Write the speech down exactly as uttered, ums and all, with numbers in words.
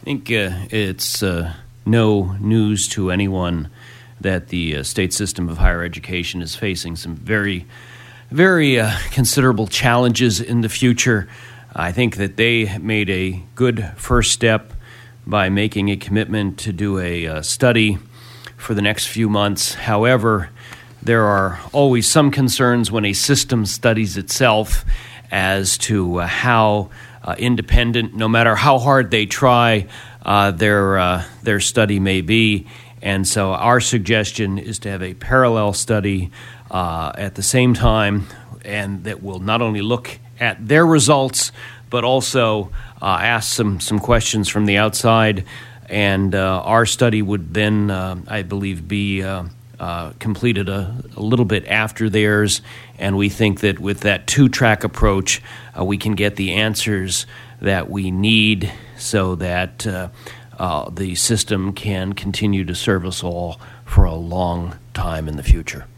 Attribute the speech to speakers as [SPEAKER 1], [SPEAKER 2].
[SPEAKER 1] think uh, it's uh, no news to anyone that the uh, state system of higher education is facing some very, very uh, considerable challenges in the future. I think that they made a good first step by making a commitment to do a uh, study for the next few months. However, there are always some concerns when a system studies itself as to uh, how uh, independent, no matter how hard they try, uh, their uh, their study may be. And so our suggestion is to have a parallel study uh, at the same time, and that will not only look at their results, but also uh, ask some, some questions from the outside. And uh, our study would then, uh, I believe, be uh, uh, completed a, a little bit after theirs. And we think that with that two-track approach, uh, we can get the answers that we need so that uh, uh, the system can continue to serve us all for a long time in the future.